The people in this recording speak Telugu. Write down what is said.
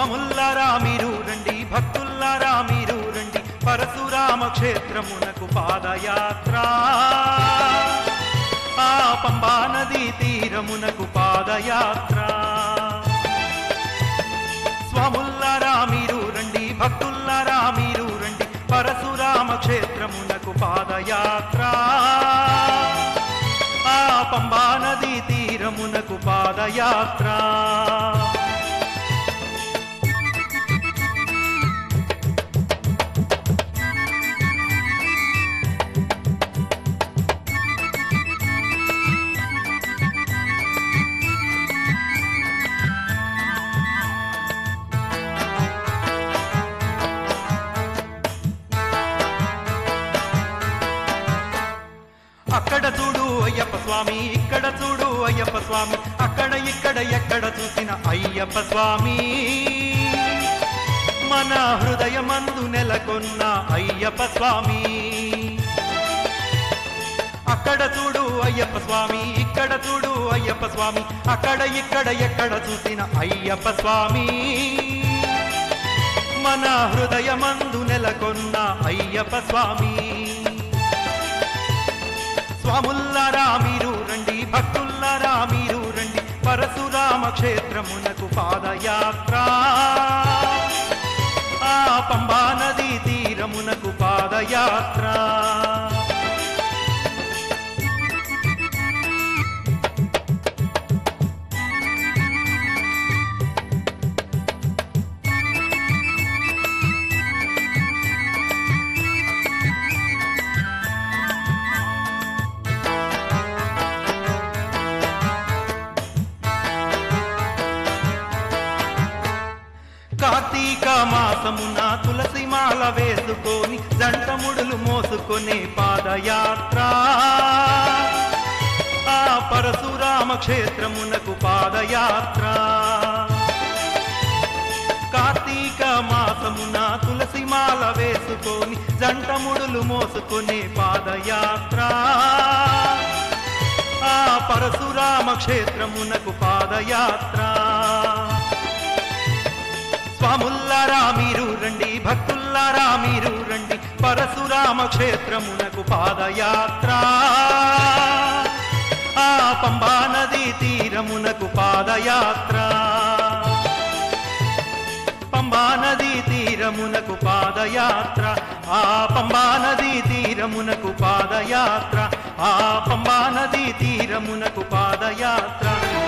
స్వాముల్లారా మీరు రండి, భక్తుల్లారా మీరు రండి, పరశురామ క్షేత్రమునకు పాదయాత్ర. ఆ పంబా నదీ తీరమునకు పాదయాత్ర. స్వాముల్లారా మీరు రండి, భక్తుల్లారా మీరు రండి, పరశురామ క్షేత్రమునకు పాదయాత్ర. ఆ పంబా నదీ తీరమునకు పాదయాత్ర. అక్కడ చూడు అయ్యప్ప స్వామి, ఇక్కడ చూడు అయ్యప్ప స్వామి, అక్కడ ఇక్కడ ఎక్కడ చూసిన అయ్యప్ప స్వామి. మన హృదయమందు నెలకొన్న అయ్యప్ప స్వామి. అక్కడ చూడు అయ్యప్ప స్వామి, ఇక్కడ చూడు అయ్యప్ప స్వామి, అక్కడ ఇక్కడ ఎక్కడ చూసిన అయ్యప్ప స్వామి. మన హృదయమందు నెలకొన్న అయ్యప్ప స్వామి. స్వాముల్లారా మీరు రండి, భక్తుల్లారా మీరు రండి, పరశురామ క్షేత్రమునకు పాదయాత్ర. ఆ పంబా నదీ తీరమునకు పాదయాత్ర. కార్తీక మాసమున తులసి మాల వేసుకొని జంటముడులు మోసుకునే పాదయాత్ర. ఆ పరశురామ క్షేత్రమునకు పాదయాత్ర. కార్తీక మాసమున తులసి మాల వేసుకొని జంటముడులు మోసుకునే పాదయాత్ర. ఆ పరశురామ క్షేత్రమునకు పాదయాత్ర. స్వాముల్లారా మీరు రండి, భక్తుల్లారా మీరు రండి, పరశురామ క్షేత్రమునకు పాదయాత్ర. ఆ పంబా నదీ తీరమునకు పాదయాత్ర. పంబా నదీ తీరమునకు పాదయాత్ర. ఆ పంబా నదీ తీరమునకు పాదయాత్ర. ఆ పంబా నదీ తీరమునకు పాదయాత్ర.